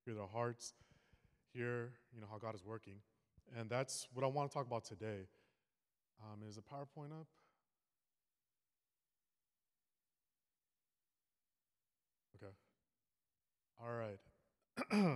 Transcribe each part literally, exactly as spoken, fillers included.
hear their hearts, hear, you know, how God is working. And that's what I want to talk about today. Um, is the PowerPoint up? Okay. All right.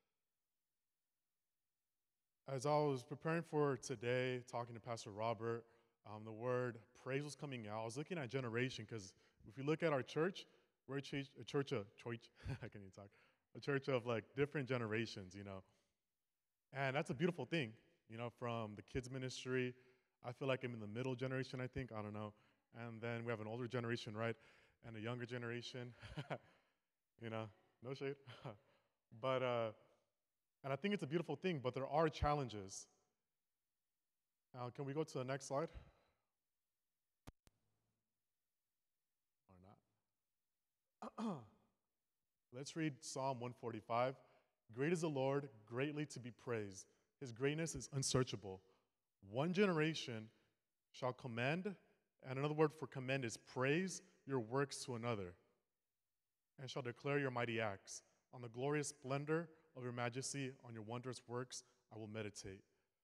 As I was preparing for today, talking to Pastor Robert, um, the word praise was coming out. I was looking at generation because if you look at our church, we're a church, a church of church. I can't even talk. A church of like different generations, you know, and that's a beautiful thing, you know. From the kids ministry, I feel like I'm in the middle generation. I think I don't know, and then we have an older generation, right, and a younger generation. You know, no shade, but uh, and I think it's a beautiful thing. But there are challenges. Now, can we go to the next slide? Or not? Let's read Psalm one forty-five. Great is the Lord, greatly to be praised. His greatness is unsearchable. One generation shall commend, and another word for commend is praise your works to another, and shall declare your mighty acts. On the glorious splendor of your majesty, on your wondrous works, I will meditate.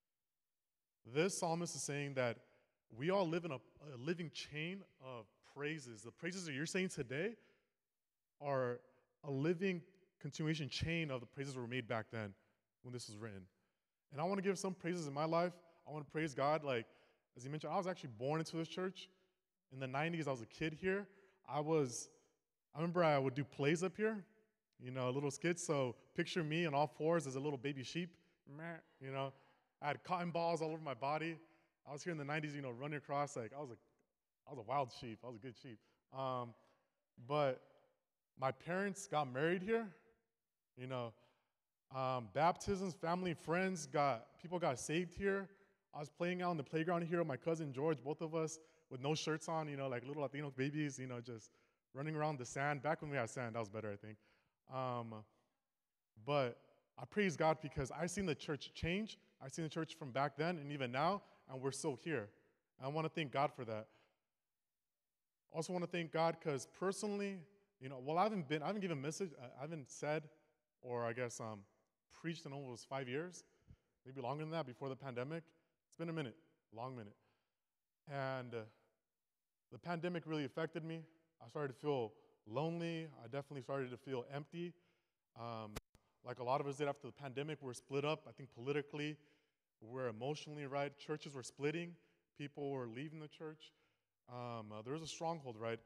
This psalmist is saying that we all live in a, a living chain of praises. The praises that you're saying today are a living continuation chain of the praises that were made back then when this was written. And I want to give some praises in my life. I want to praise God. Like, as he mentioned, I was actually born into this church. In the nineties, I was a kid here. I was, I remember I would do plays up here, you know, little skits. So picture me on all fours as a little baby sheep, you know. I had cotton balls all over my body. I was here in the nineties, you know, running across, like, I was a, I was a wild sheep. I was a good sheep. Um, but my parents got married here, you know. Um, baptisms, family, friends, got people got saved here. I was playing out on the playground here with my cousin George, both of us with no shirts on, you know, like little Latino babies, you know, just running around the sand. Back when we had sand, that was better, I think. Um, but I praise God because I've seen the church change. I've seen the church from back then and even now, and we're still here. And I want to thank God for that. Also want to thank God because personally, you know, well, I haven't been, I haven't given a message, I haven't said, or I guess um, preached in almost five years, maybe longer than that before the pandemic. It's been a minute, a long minute. And uh, the pandemic really affected me. I started to feel lonely. I definitely started to feel empty. Um, like a lot of us did after the pandemic, we were split up, I think politically, we we're emotionally, right? Churches were splitting. People were leaving the church. Um, uh, there was a stronghold, right?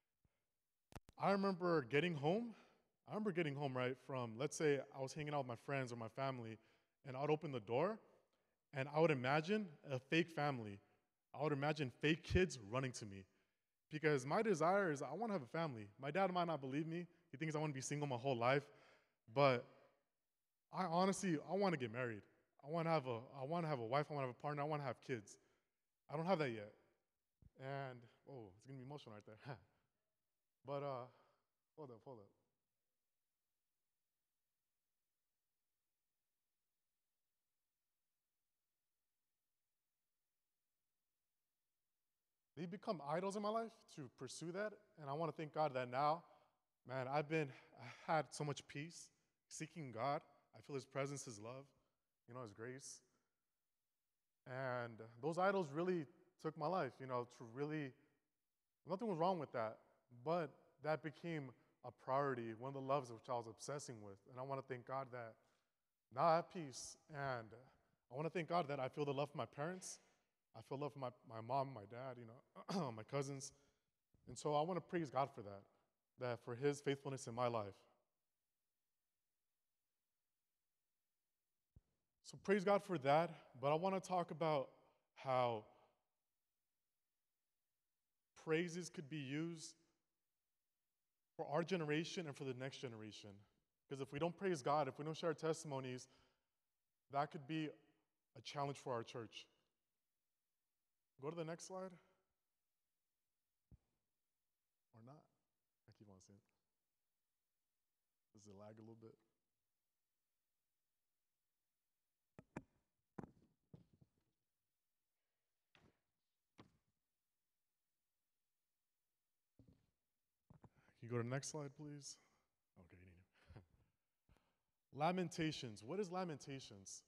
I remember getting home. I remember getting home, right, from, let's say I was hanging out with my friends or my family, and I would open the door, and I would imagine a fake family. I would imagine fake kids running to me. Because my desire is I want to have a family. My dad might not believe me. He thinks I want to be single my whole life. But I honestly, I want to get married. I want to have a, I want to have a wife. I want to have a partner. I want to have kids. I don't have that yet. And, oh, it's going to be emotional right there. But, uh, hold up, hold up. They become idols in my life to pursue that. And I want to thank God that now, man, I've been, I had so much peace seeking God. I feel His presence, His love, you know, His grace. And those idols really took my life, you know, to really, nothing was wrong with that, but that became a priority, one of the loves which I was obsessing with. And I want to thank God that now I have peace. And I want to thank God that I feel the love for my parents. I feel love for my, my mom, my dad, you know, my cousins. And so I want to praise God for that, that for His faithfulness in my life. So praise God for that, but I want to talk about how praises could be used for our generation and for the next generation. Because if we don't praise God, if we don't share our testimonies, that could be a challenge for our church. Go to the next slide. Or not. I keep on saying. Does it lag a little bit? Can you go to the next slide, please? Okay, you need it. Lamentations. What is Lamentations?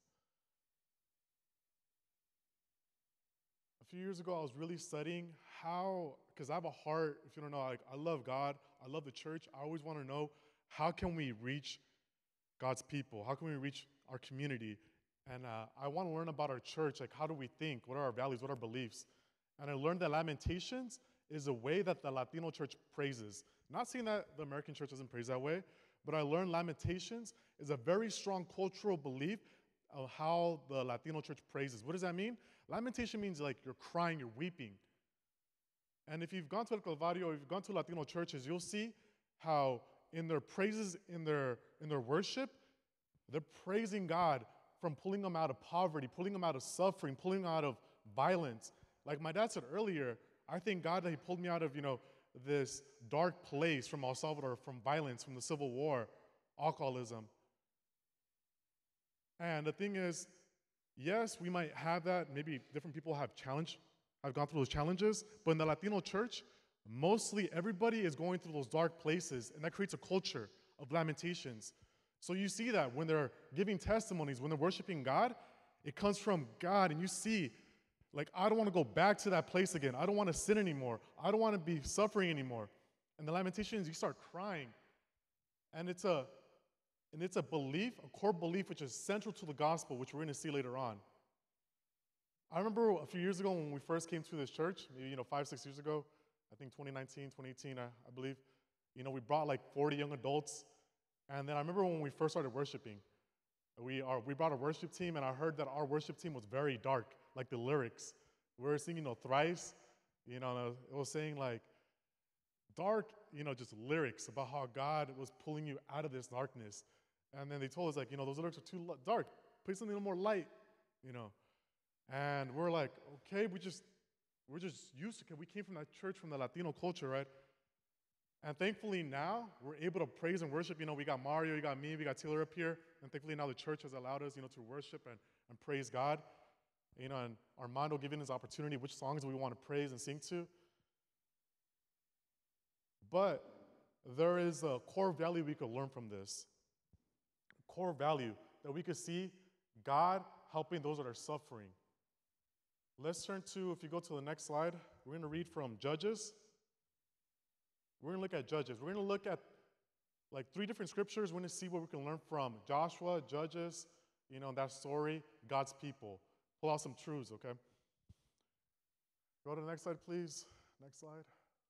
A few years ago, I was really studying how, because I have a heart, if you don't know, like, I love God, I love the church. I always want to know, how can we reach God's people? How can we reach our community? And uh, I want to learn about our church, like, how do we think? What are our values? What are our beliefs? And I learned that Lamentations is a way that the Latino church praises. Not saying that the American church doesn't praise that way, but I learned Lamentations is a very strong cultural belief of how the Latino church praises. What does that mean? Lamentation means like you're crying, you're weeping. And if you've gone to El Calvario, or if you've gone to Latino churches, you'll see how in their praises, in their, in their worship, they're praising God from pulling them out of poverty, pulling them out of suffering, pulling them out of violence. Like my dad said earlier, I thank God that he pulled me out of, you know, this dark place from El Salvador, from violence, from the Civil War, alcoholism. And the thing is, yes, we might have that. Maybe different people have challenged, have gone through those challenges. But in the Latino church, mostly everybody is going through those dark places, and that creates a culture of lamentations. So you see that when they're giving testimonies, when they're worshiping God, it comes from God, and you see, like, I don't want to go back to that place again. I don't want to sin anymore. I don't want to be suffering anymore. And the lamentations, you start crying. And it's a and it's a belief, a core belief, which is central to the gospel, which we're going to see later on. I remember a few years ago when we first came to this church, maybe, you know, five, six years ago, I think twenty nineteen, twenty eighteen, I, I believe, you know, we brought like forty young adults. And then I remember when we first started worshiping, we, are, we brought a worship team, and I heard that our worship team was very dark, like the lyrics. We were singing, you know, thrice, you know, it was saying like dark, you know, just lyrics about how God was pulling you out of this darkness. And then they told us, like, you know, those lyrics are too dark. Play something a little more light, you know. And we're like, okay, we just, we're just used to it. We came from that church, from the Latino culture, right? And thankfully now, we're able to praise and worship. You know, we got Mario, we got me, we got Taylor up here. And thankfully now the church has allowed us, you know, to worship and, and praise God. You know, and Armando giving us opportunity, which songs we want to praise and sing to. But there is a core value we could learn from this. Core value that we could see God helping those that are suffering. Let's turn to, if you go to the next slide, we're going to read from Judges. We're going to look at Judges. We're going to look at like three different scriptures. We're going to see what we can learn from Joshua, Judges, you know, that story, God's people. Pull out some truths, okay? Go to the next slide, please. Next slide.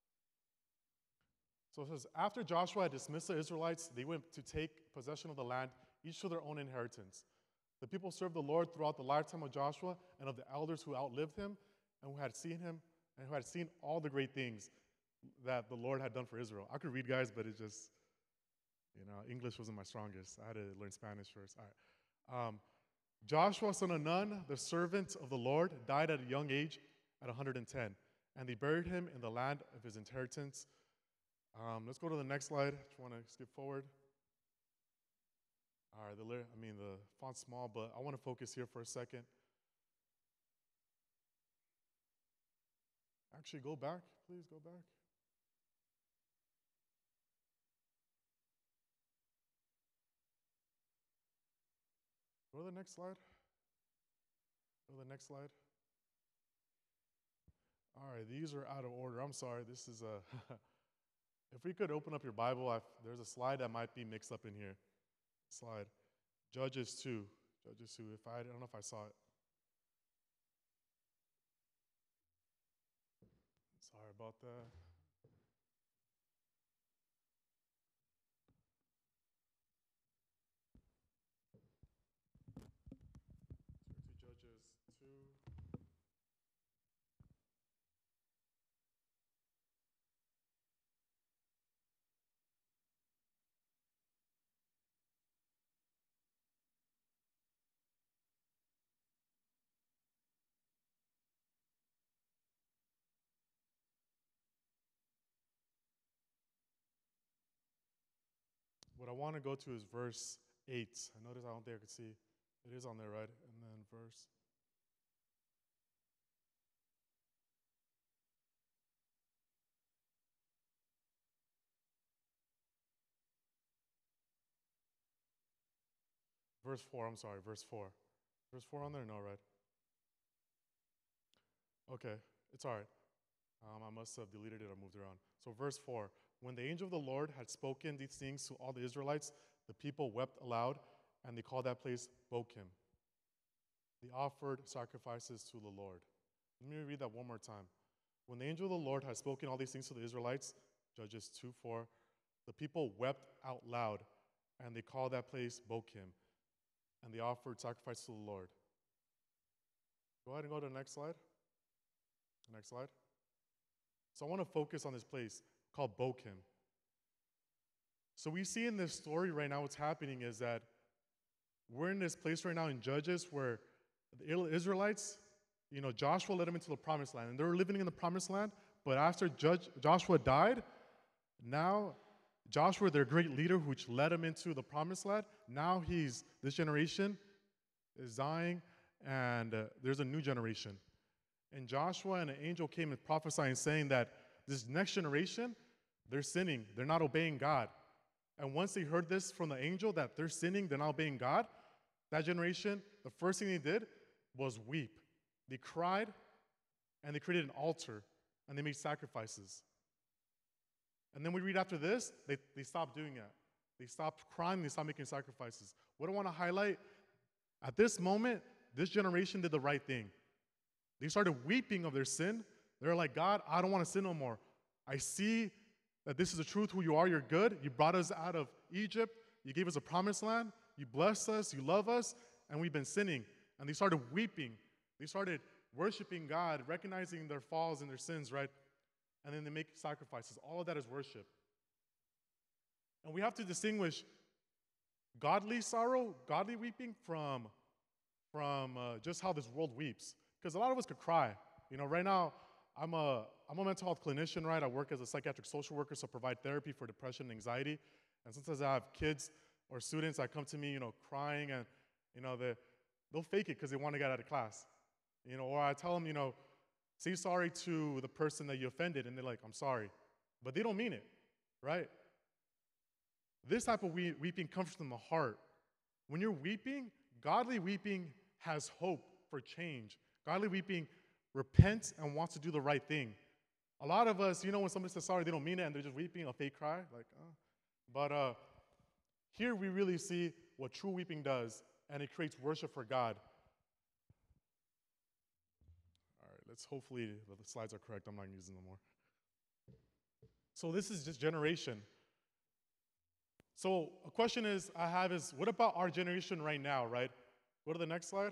So it says, after Joshua had dismissed the Israelites, they went to take possession of the land, each to their own inheritance. The people served the Lord throughout the lifetime of Joshua and of the elders who outlived him and who had seen him and who had seen all the great things that the Lord had done for Israel. I could read, guys, but it just, you know, English wasn't my strongest. I had to learn Spanish first. All right. Um, Joshua, son of Nun, the servant of the Lord, died at a young age at one hundred ten, and they buried him in the land of his inheritance. Um, let's go to the next slide. If you want to skip forward. All right, the, I mean, the font's small, but I want to focus here for a second. Actually, go back. Please go back. Go to the next slide. Go to the next slide. All right, these are out of order. I'm sorry. This is a... If we could open up your Bible, I've, there's a slide that might be mixed up in here. Slide. Judges two. Judges two. If I, I don't know if I saw it. Sorry about that. Turn to Judges two. What I want to go to is verse eight. I noticed I don't think I could see. It is on there, right? And then verse. verse four, I'm sorry, verse four. Verse four on there? No, right? Okay, it's all right. Um, I must have deleted it or moved around. So, verse four. When the angel of the Lord had spoken these things to all the Israelites, the people wept aloud, and they called that place Bochim. They offered sacrifices to the Lord. Let me read that one more time. When the angel of the Lord had spoken all these things to the Israelites, Judges two four, the people wept out loud, and they called that place Bochim, and they offered sacrifice to the Lord. Go ahead and go to the next slide. Next slide. So I want to focus on this place called Bochim. So we see in this story right now what's happening is that we're in this place right now in Judges where the Israelites, you know, Joshua led them into the promised land, and they were living in the promised land, but after Judge, Joshua died, now Joshua, their great leader, which led them into the promised land, now he's, this generation is dying, and uh, there's a new generation. And Joshua and an angel came and prophesying, saying that this next generation, they're sinning. They're not obeying God. And once they heard this from the angel that they're sinning, they're not obeying God, that generation, the first thing they did was weep. They cried, and they created an altar, and they made sacrifices. And then we read after this, they, they stopped doing that. They stopped crying, they stopped making sacrifices. What I want to highlight, at this moment, this generation did the right thing. They started weeping of their sin. They're like, God, I don't want to sin no more. I see that this is the truth, who you are, you're good. You brought us out of Egypt. You gave us a promised land. You blessed us. You love us. And we've been sinning. And they started weeping. They started worshiping God, recognizing their falls and their sins, right? And then they make sacrifices. All of that is worship. And we have to distinguish godly sorrow, godly weeping from, from uh, just how this world weeps. Because a lot of us could cry. You know, right now, I'm a, I'm a mental health clinician, right? I work as a psychiatric social worker, so provide therapy for depression and anxiety. And sometimes I have kids or students that come to me, you know, crying, and, you know, they, they'll fake it because they want to get out of class. You know, or I tell them, you know, say sorry to the person that you offended, and they're like, I'm sorry. But they don't mean it, right? This type of we- weeping comes from the heart. When you're weeping, godly weeping has hope for change. Godly weeping repents and wants to do the right thing. A lot of us, you know, when somebody says sorry, they don't mean it, and they're just weeping, a fake cry, like, oh. But uh, here we really see what true weeping does, and it creates worship for God. All right, let's hopefully the slides are correct. I'm not using them more. So this is just generation. So a question is I have is, what about our generation right now, right? Go to the next slide.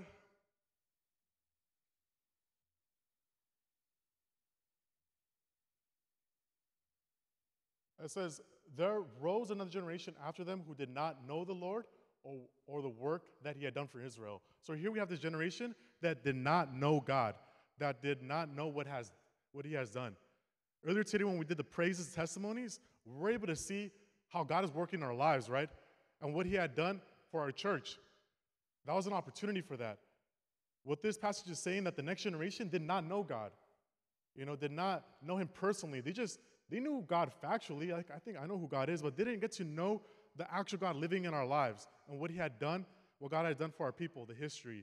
It says, there rose another generation after them who did not know the Lord or, or the work that he had done for Israel. So here we have this generation that did not know God, that did not know what, has, what he has done. Earlier today when we did the praises testimonies, we were able to see how God is working in our lives, right? And what he had done for our church. That was an opportunity for that. What this passage is saying, that the next generation did not know God, you know, did not know him personally. They just, they knew God factually. Like, I think I know who God is, but they didn't get to know the actual God living in our lives and what he had done, what God had done for our people, the history.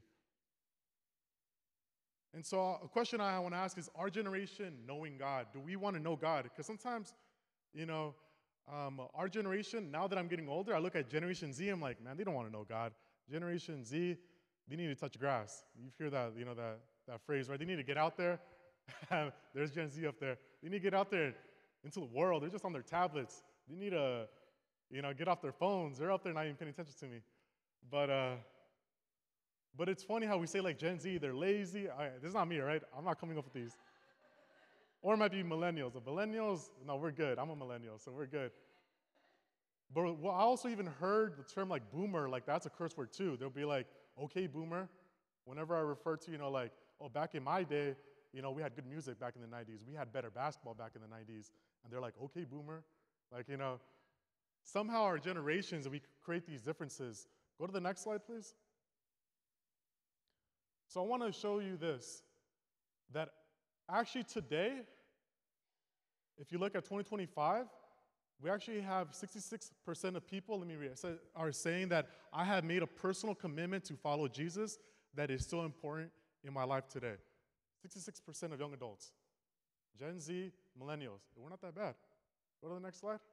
And so a question I want to ask is, our generation knowing God? Do we want to know God? Because sometimes, you know, um, our generation, now that I'm getting older, I look at Generation Z, I'm like, man, they don't want to know God. Generation Z, they need to touch grass. You hear that, you know, that, that phrase, right? They need to get out there. There's Gen Z up there. They need to get out there into the world. They're just on their tablets. They need to, you know, get off their phones. They're up there not even paying attention to me. But uh, but it's funny how we say like Gen Z, they're lazy. I, this is not me, right? I'm not coming up with these. Or it might be millennials. The millennials, no, we're good. I'm a millennial, so we're good. But well, I also even heard the term like boomer, like that's a curse word too. They'll be like, okay, boomer. Whenever I refer to, you know, like, oh, back in my day, you know, we had good music back in the nineties. We had better basketball back in the nineties. And they're like, okay, boomer. Like, you know, somehow our generations, we create these differences. Go to the next slide, please. So I want to show you this, that actually today, if you look at twenty twenty-five, We actually have sixty-six percent of people, let me read, are saying that I have made a personal commitment to follow Jesus that is still important in my life today. sixty-six percent of young adults. Gen Z, millennials. We're not that bad. Go to the next slide.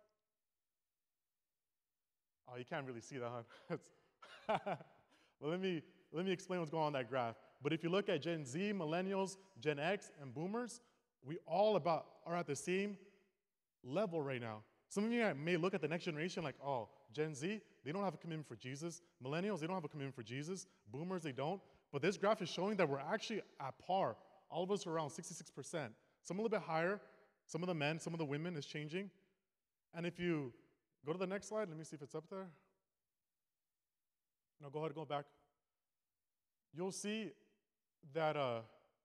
Oh, you can't really see that, huh? Well, let me, let me explain what's going on in that graph. But if you look at Gen Z, millennials, Gen X, and boomers, we all about are at the same level right now. Some of you may look at the next generation like, oh, Gen Z, they don't have a commitment for Jesus. Millennials, they don't have a commitment for Jesus. Boomers, they don't. But this graph is showing that we're actually at par. All of us are around sixty-six percent. Some a little bit higher. Some of the men, some of the women is changing. And if you go to the next slide, let me see if it's up there. No, go ahead, go back. You'll see that, uh,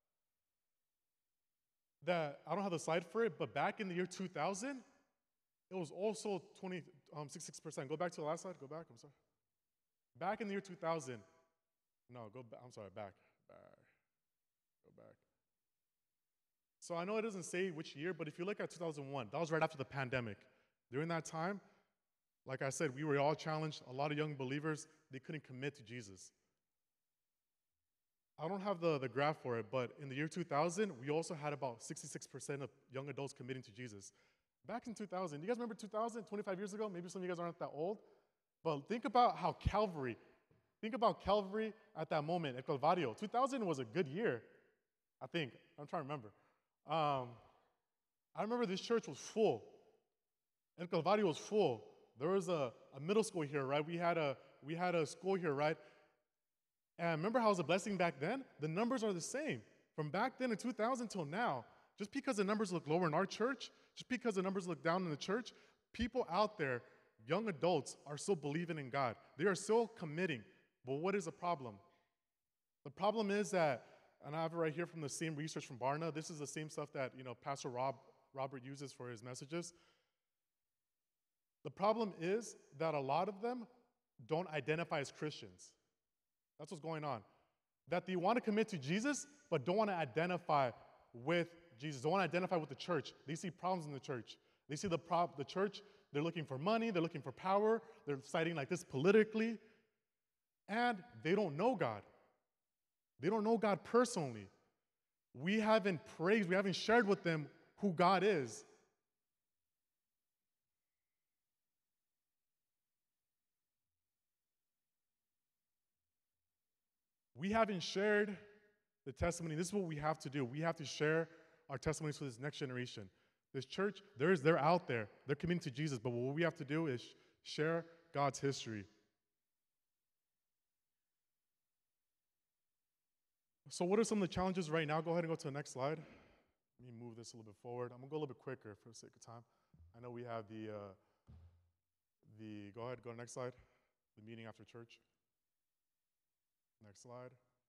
that I don't have the slide for it, but back in the year two thousand, it was also twenty, um, sixty-six percent. Go back to the last slide. Go back. I'm sorry. Back in the year two thousand. No, go back. I'm sorry. Back. Back. Go back. So I know it doesn't say which year, but if you look at two thousand one, that was right after the pandemic. During that time, like I said, we were all challenged. A lot of young believers, they couldn't commit to Jesus. I don't have the, the graph for it, but in the year two thousand, we also had about sixty-six percent of young adults committing to Jesus. Back in two thousand, you guys remember two thousand, twenty-five years ago? Maybe some of you guys aren't that old. But think about how Calvary, think about Calvary at that moment, at Calvario. two thousand was a good year, I think. I'm trying to remember. Um, I remember this church was full. El Calvario was full. There was a, a middle school here, right? We had a, we had a school here, right? And remember how it was a blessing back then? The numbers are the same. From back then in two thousand till now, just because the numbers look lower in our church, just because the numbers look down in the church, people out there, young adults, are still believing in God. They are still committing. But what is the problem? The problem is that, and I have it right here from the same research from Barna, this is the same stuff that, you know, Pastor Rob, Robert uses for his messages. The problem is that a lot of them don't identify as Christians. That's what's going on. That they want to commit to Jesus, but don't want to identify with Jesus, don't want to identify with the church. They see problems in the church. They see the, pro- the church, they're looking for money, they're looking for power, they're citing like this politically, and they don't know God. They don't know God personally. We haven't praised, we haven't shared with them who God is. We haven't shared the testimony. This is what we have to do. We have to share our testimonies for this next generation. This church, there is, they're out there. They're committing to Jesus. But what we have to do is share God's history. So what are some of the challenges right now? Go ahead and go to the next slide. Let me move this a little bit forward. I'm going to go a little bit quicker for the sake of time. I know we have the, uh, the go ahead, go to the next slide. The meeting after church. Next slide.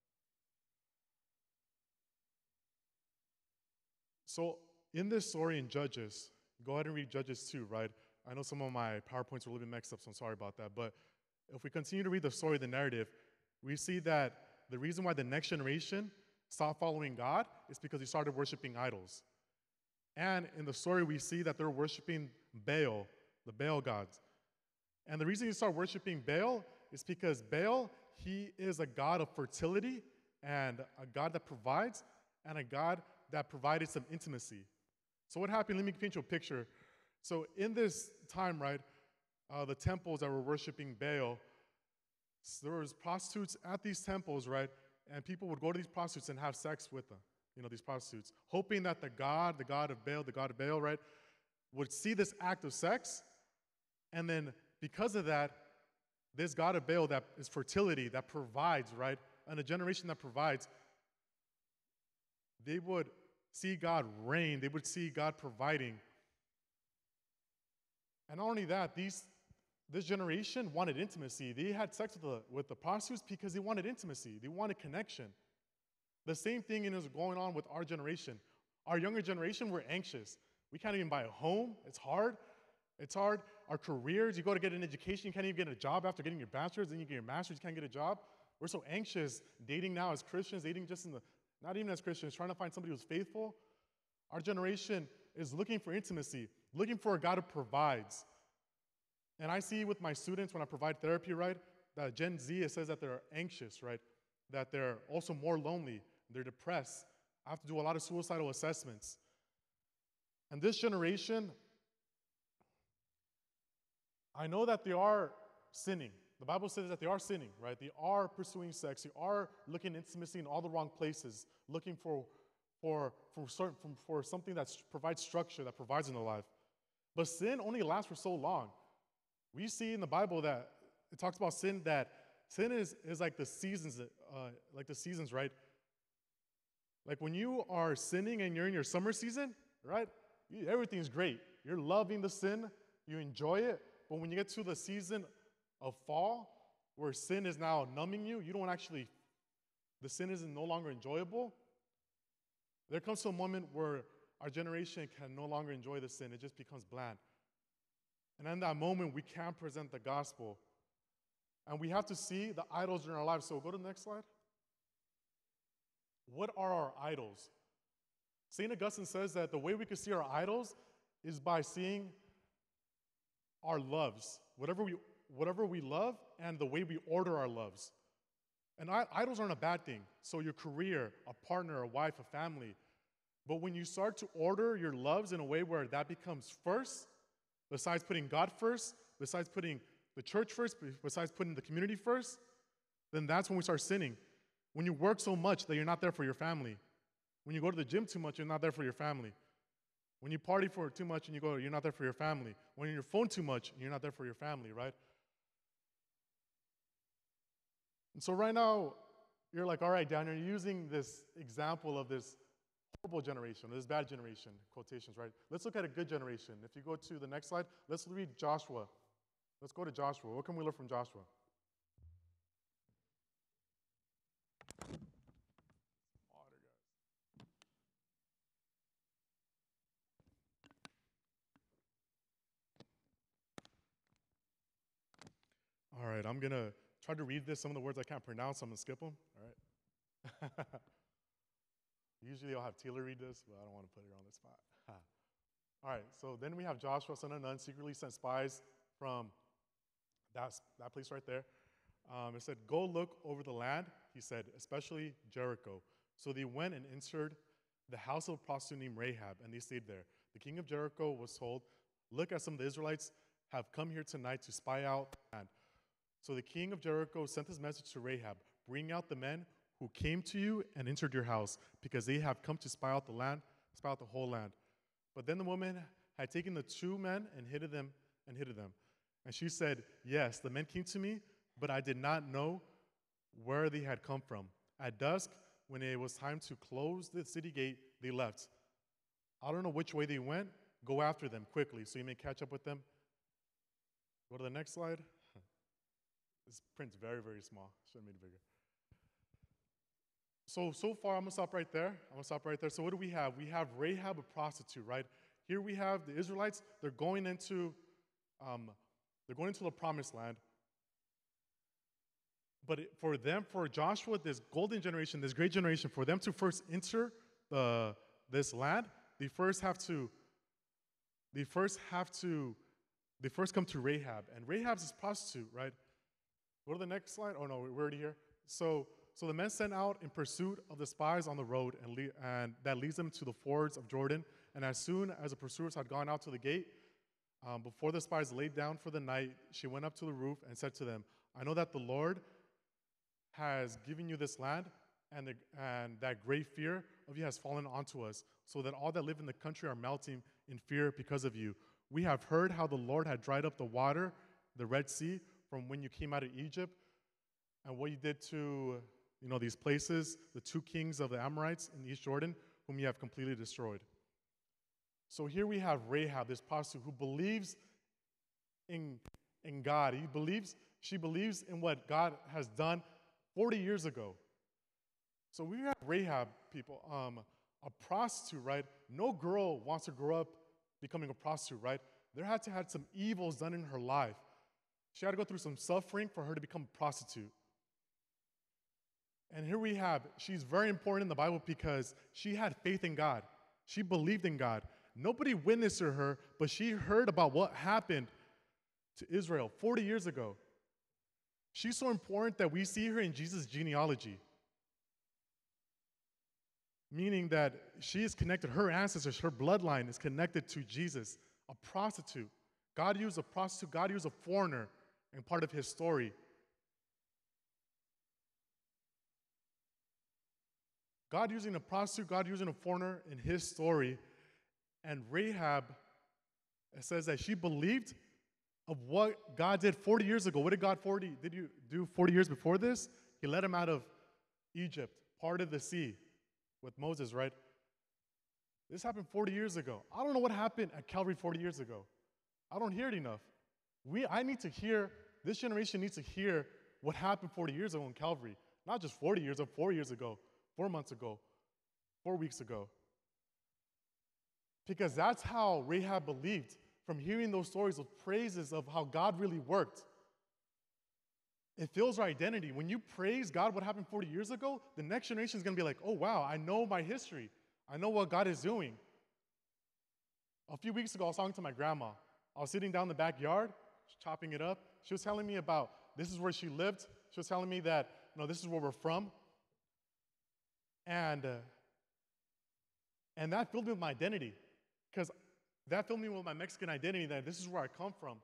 So in this story in Judges, go ahead and read Judges two, right? I know some of my PowerPoints were a little bit mixed up, so I'm sorry about that. But if we continue to read the story, the narrative, we see that the reason why the next generation stopped following God is because they started worshiping idols. And in the story, we see that they're worshiping Baal, the Baal gods. And the reason you start worshiping Baal is because Baal, he is a god of fertility and a god that provides and a god that provided some intimacy. So what happened, let me paint you a picture. So in this time, right, uh, the temples that were worshiping Baal, so there was prostitutes at these temples, right, and people would go to these prostitutes and have sex with them, you know, these prostitutes, hoping that the god, the god of Baal, the god of Baal, right, would see this act of sex, and then because of that, this god of Baal that is fertility, that provides, right, and a generation that provides, they would see God reign. They would see God providing. And not only that, these, this generation wanted intimacy. They had sex with the, with the prostitutes because they wanted intimacy. They wanted connection. The same thing is going on with our generation. Our younger generation, we're anxious. We can't even buy a home. It's hard. It's hard. Our careers, you go to get an education, you can't even get a job after getting your bachelor's, then you get your master's, you can't get a job. We're so anxious dating now as Christians, dating just in the not even as Christians, trying to find somebody who's faithful. Our generation is looking for intimacy. looking for a God who provides. And I see with my students when I provide therapy, right, that Gen Z, it says that they're anxious, right, that they're also more lonely, they're depressed. I have to do a lot of suicidal assessments. And this generation, I know that they are sinning. The Bible says that they are sinning, right? They are pursuing sex. They are looking intimacy in all the wrong places, looking for, for, for, certain, for, for something that provides structure, that provides in their life. But sin only lasts for so long. We see in the Bible that it talks about sin, that sin is, is like the seasons, uh, like the seasons, right? Like when you are sinning and you're in your summer season, right? You, everything's great. You're loving the sin. You enjoy it. But when you get to the season of fall, where sin is now numbing you, you don't actually, the sin is no longer enjoyable. There comes to a moment where our generation can no longer enjoy the sin. It just becomes bland. And in that moment, we can't present the gospel. And we have to see the idols in our lives. So go to the next slide. What are our idols? Saint Augustine says that the way we can see our idols is by seeing our loves, whatever we, whatever we love, and the way we order our loves. And idols aren't a bad thing. So your career, a partner, a wife, a family. But when you start to order your loves in a way where that becomes first, besides putting God first, besides putting the church first, besides putting the community first, then that's when we start sinning. When you work so much that you're not there for your family. When you go to the gym too much, you're not there for your family. When you party for too much and you go, you're not there for your family. When you're on your phone too much, you're not there for your family, right? And so right now, you're like, all right, Dan, you're using this example of this horrible generation, this bad generation, quotations, right? Let's look at a good generation. If you go to the next slide, let's read Joshua. Let's go to Joshua. What can we learn from Joshua? All right, I'm going to try to read this. Some of the words I can't pronounce, I'm going to skip them. All right. Usually I'll have Taylor read this, but I don't want to put her on the spot. All right, so then we have Joshua, son of Nun, secretly sent spies from that, that place right there. Um, it said, go look over the land, he said, especially Jericho. So they went and entered the house of a prostitute named Rahab, and they stayed there. The king of Jericho was told, look, at some of the Israelites have come here tonight to spy out the land. So the king of Jericho sent this message to Rahab, bring out the men who came to you and entered your house, because they have come to spy out the land, spy out the whole land. But then the woman had taken the two men and hid them and hid them. And she said, yes, the men came to me, but I did not know where they had come from. At dusk, when it was time to close the city gate, they left. I don't know which way they went. Go after them quickly so you may catch up with them. Go to the next slide. This print's very, very small. Should have made it bigger. So, so far, I'm going to stop right there. I'm going to stop right there. So what do we have? We have Rahab, a prostitute, right? Here we have the Israelites. They're going into, um, they're going into the promised land. But it, for them, for Joshua, this golden generation, this great generation, for them to first enter the, this land, they first have to, they first have to, they first come to Rahab. And Rahab's this prostitute, right? Go to the next slide. Oh, no, we're already here. So, so the men sent out in pursuit of the spies on the road, and, le- and that leads them to the fords of Jordan. And as soon as the pursuers had gone out to the gate, um, before the spies laid down for the night, she went up to the roof and said to them, I know that the Lord has given you this land, and, the, and that great fear of you has fallen onto us, so that all that live in the country are melting in fear because of you. We have heard how the Lord had dried up the water, the Red Sea, from when you came out of Egypt, and what you did to, you know, these places, the two kings of the Amorites in East Jordan, whom you have completely destroyed. So here we have Rahab, this prostitute who believes in, in God. He believes, she believes in what God has done forty years ago. So we have Rahab, people, um, a prostitute, right? No girl wants to grow up becoming a prostitute, right? There had to have some evils done in her life. She had to go through some suffering for her to become a prostitute. And here we have, she's very important in the Bible because she had faith in God. She believed in God. Nobody witnessed to her, but she heard about what happened to Israel forty years ago. She's so important that we see her in Jesus' genealogy, meaning that she is connected, her ancestors, her bloodline is connected to Jesus, a prostitute. God used a prostitute, God used a foreigner in part of his story. God using a prostitute, God using a foreigner in his story. And Rahab, it says that she believed of what God did forty years ago. What did God forty did you do forty years before this? He led him out of Egypt, parted the sea with Moses, right? This happened forty years ago. I don't know what happened at Calvary forty years ago. I don't hear it enough. We, I need to hear, this generation needs to hear what happened forty years ago in Calvary. Not just forty years ago, four years ago, four months ago, four weeks ago. Because that's how Rahab believed, from hearing those stories of praises of how God really worked. It fills our identity. When you praise God, what happened forty years ago, the next generation is going to be like, oh, wow, I know my history. I know what God is doing. A few weeks ago, I was talking to my grandma. I was sitting down in the backyard, chopping it up. She was telling me about this is where she lived. She was telling me that, you know, this is where we're from. And, uh, and that filled me with my identity. Because that filled me with my Mexican identity, that this is where I come from.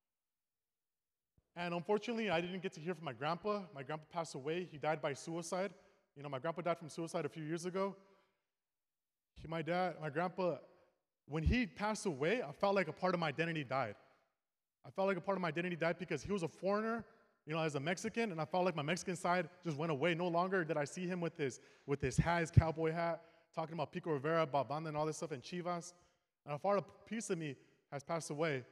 And unfortunately, I didn't get to hear from my grandpa. My grandpa passed away. He died by suicide. You know, my grandpa died from suicide a few years ago. He, my dad, my grandpa, when he passed away, I felt like a part of my identity died. I felt like a part of my identity died because he was a foreigner, you know, as a Mexican, and I felt like my Mexican side just went away. No longer did I see him with his with his hat, his cowboy hat, talking about Pico Rivera, about banda and all this stuff, and Chivas. And I thought a piece of me has passed away.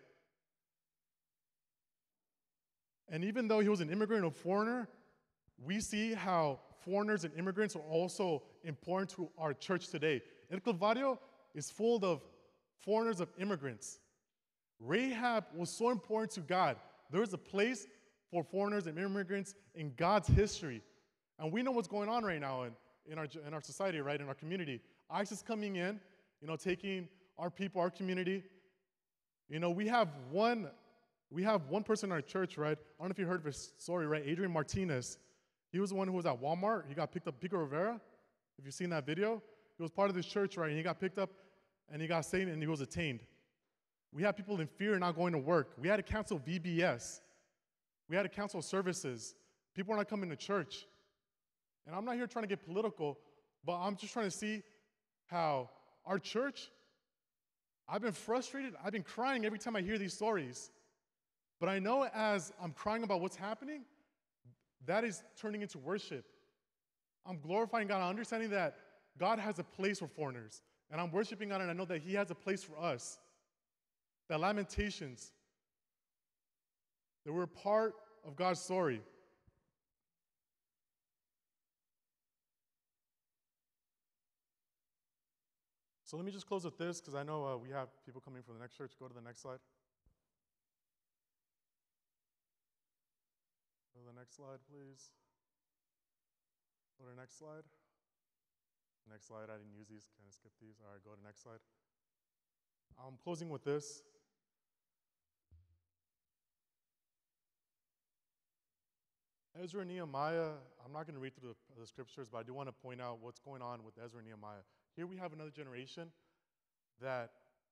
And even though he was an immigrant, a foreigner, we see how foreigners and immigrants are also important to our church today. El Calvario is full of foreigners, of immigrants. Rahab was so important to God. There is a place for foreigners and immigrants in God's history. And we know what's going on right now in, in, our, in our society, right, in our community. ICE is coming in, you know, taking our people, our community. You know, we have one, we have one person in our church, right? I don't know if you heard of his story, right? Adrian Martinez. He was the one who was at Walmart. He got picked up, Pico Rivera. If you've seen that video, he was part of this church, right? And he got picked up, and he got saved, and he was detained. We had people in fear not going to work. We had to cancel V B S. We had to cancel services. People are not coming to church. And I'm not here trying to get political, but I'm just trying to see how our church, I've been frustrated. I've been crying every time I hear these stories. But I know as I'm crying about what's happening, that is turning into worship. I'm glorifying God. I'm understanding that God has a place for foreigners. And I'm worshiping God, and I know that He has a place for us. That Lamentations, that we're part of God's story. So let me just close with this, because I know uh, we have people coming from the next church. Go to the next slide. Go to the next slide, please. Go to the next slide. Next slide, I didn't use these, kind of skip these. All right, go to the next slide. I'm closing with this. Ezra and Nehemiah, I'm not going to read through the, the scriptures, but I do want to point out what's going on with Ezra and Nehemiah. Here we have another generation that,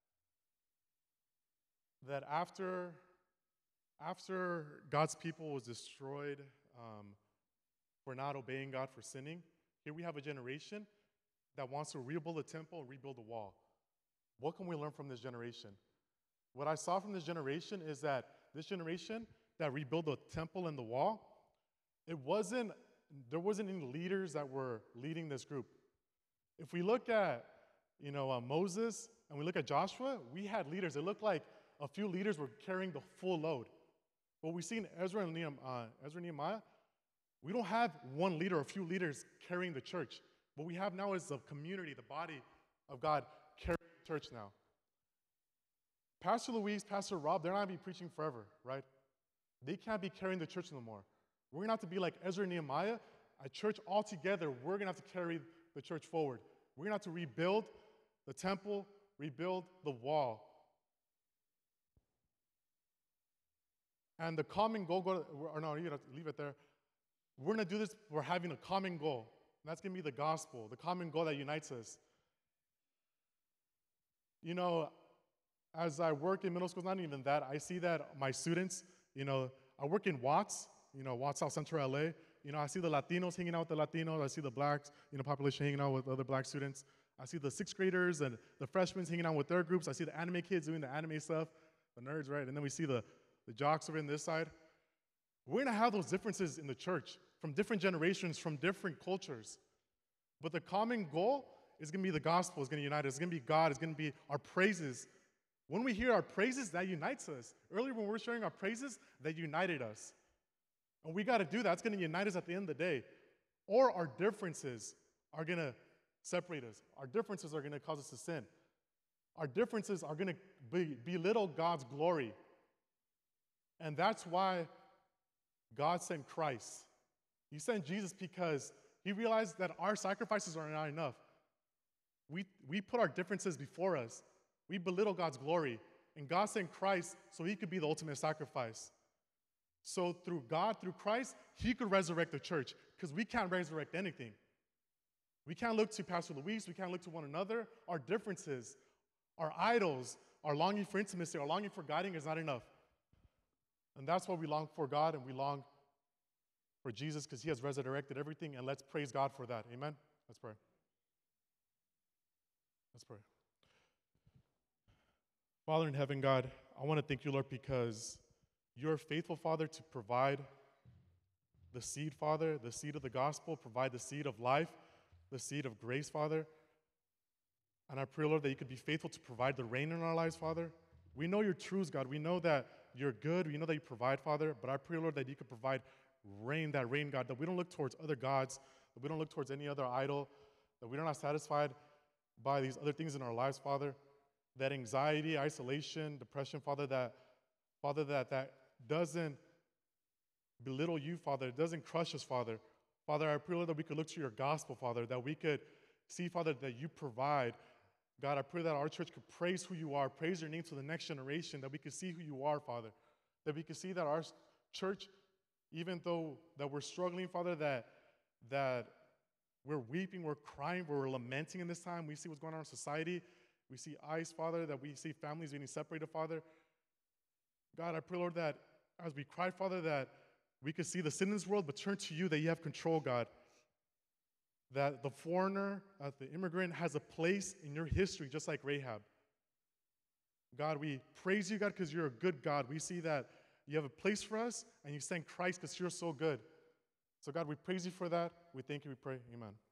that after, after God's people was destroyed um, for not obeying God, for sinning, here we have a generation that wants to rebuild the temple and rebuild the wall. What can we learn from this generation? What I saw from this generation is that this generation that rebuilt the temple and the wall, it wasn't, there wasn't any leaders that were leading this group. If we look at, you know, uh, Moses and we look at Joshua, we had leaders. It looked like a few leaders were carrying the full load. What we see in Ezra and Nehemiah, uh, Ezra and Nehemiah, we don't have one leader or a few leaders carrying the church. What we have now is the community, the body of God carrying the church now. Pastor Luis, Pastor Rob, they're not going to be preaching forever, right? They can't be carrying the church no more. We're going to have to be like Ezra and Nehemiah, a church all together. We're going to have to carry the church forward. We're going to have to rebuild the temple, rebuild the wall. And the common goal, go, or no, you know, leave it there. We're going to do this, we're having a common goal. And that's going to be the gospel, the common goal that unites us. You know, as I work in middle schools, not even that, I see that my students, you know, I work in Watts, you know, Watts, South Central L A. You know, I see the Latinos hanging out with the Latinos. I see the blacks, you know, population hanging out with other black students. I see the sixth graders and the freshmen hanging out with their groups. I see the anime kids doing the anime stuff, the nerds, right? And then we see the, the jocks over on this side. We're going to have those differences in the church from different generations, from different cultures. But the common goal is going to be the gospel. It's going to unite us. It's going to be God. It's going to be our praises. When we hear our praises, that unites us. Earlier when we were sharing our praises, that united us. And we got to do that. It's going to unite us at the end of the day. Or our differences are going to separate us. Our differences are going to cause us to sin. Our differences are going to be, belittle God's glory. And that's why God sent Christ. He sent Jesus because he realized that our sacrifices are not enough. We, we put our differences before us. We belittle God's glory. And God sent Christ so he could be the ultimate sacrifice. So through God, through Christ, he could resurrect the church because we can't resurrect anything. We can't look to Pastor Luis. We can't look to one another. Our differences, our idols, our longing for intimacy, our longing for guiding is not enough. And that's why we long for God and we long for Jesus because he has resurrected everything. And let's praise God for that. Amen? Let's pray. Let's pray. Father in heaven, God, I want to thank you, Lord, because you're a faithful, Father, to provide the seed, Father, the seed of the gospel, provide the seed of life, the seed of grace, Father. And I pray, Lord, that you could be faithful to provide the rain in our lives, Father. We know your truths, God. We know that you're good. We know that you provide, Father. But I pray, Lord, that you could provide rain, that rain, God, that we don't look towards other gods, that we don't look towards any other idol, that we're not satisfied by these other things in our lives, Father. That anxiety, isolation, depression, Father, that, Father, that, that doesn't belittle you, Father. It doesn't crush us, Father. Father, I pray, Lord, that we could look to your gospel, Father, that we could see, Father, that you provide. God, I pray that our church could praise who you are, praise your name to the next generation, that we could see who you are, Father, that we could see that our church, even though that we're struggling, Father, that, that we're weeping, we're crying, we're lamenting in this time. We see what's going on in society. We see ICE, Father, that we see families being separated, Father. God, I pray, Lord, that as we cry, Father, that we could see the sin in this world, but turn to you, that you have control, God. That the foreigner, uh, the immigrant, has a place in your history, just like Rahab. God, we praise you, God, because you're a good God. We see that you have a place for us, and you sent Christ because you're so good. So, God, we praise you for that. We thank you, we pray. Amen.